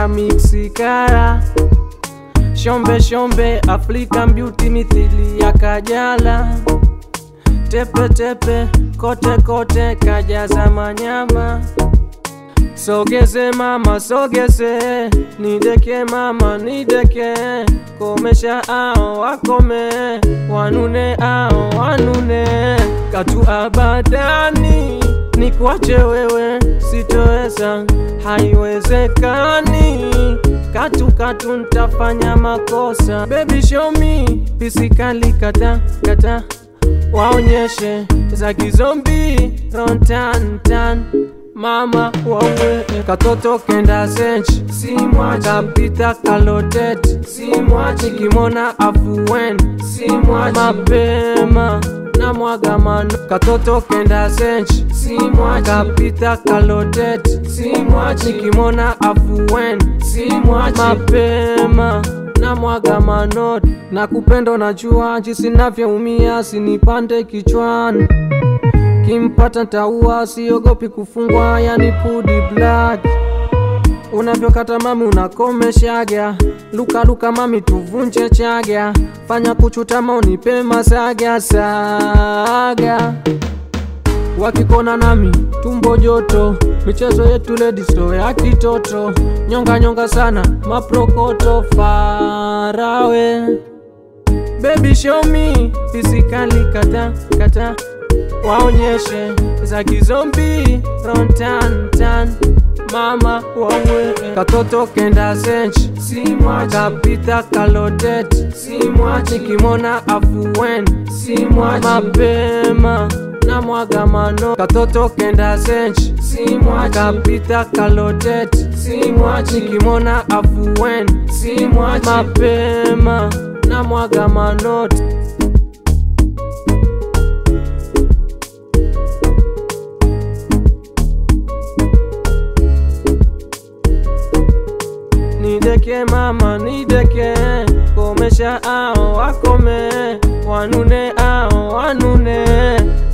ka mixikara. Shombe shombe African beauty mithili ya Kajala. Tepe tepe kote kote kajaza manyama. Sogeze mama sogeze, nideke mama nideke. Komesha ao wakome, wanune ao wanune. Katu abadani, nikuache wewe sitoweza, haiwezekani. Katu nitafanya makosa. Baby show me physically kata kata. Waonyeshe za kizombi rontan mama wawe. Katoto kenda zench simwachi, kapita kalotet simwachi, kimona afuwen simwachi, mapema na mwaga mano. Katoto kenda zench simwachi, kapita kalotet simwachi, kimona afuwen simwachi, mapema na mwaga manot. Na kupendo najua jinsi ninavyoumia, sinipande kichwani. Kimpata ntaua, siogopi kufungwa, yani pudi blood. Unavyokata mami unakomeshaga, luka mami tuvunje chaga. Fanya kuchutama unipe masaga saga. Wakikona nami tumbo joto, michezo yetu ladies so ya kitoto. Nyonga sana maprokoto farawe. Baby show me physically kata kata. Waonyeshe za kizombi rontan mama wawe. Katoto kenda zench simwachi, kapita kalotet simwachi, kimona afuwen simwachi, mapema na mwaga mano. Katoto kenda zench simwachi, kapita kalotet simwachi, kimona afuwen simwachi, mapema na mwaga manot. Nideke mama nideke, komesha ao wakome, wanune ao wanune.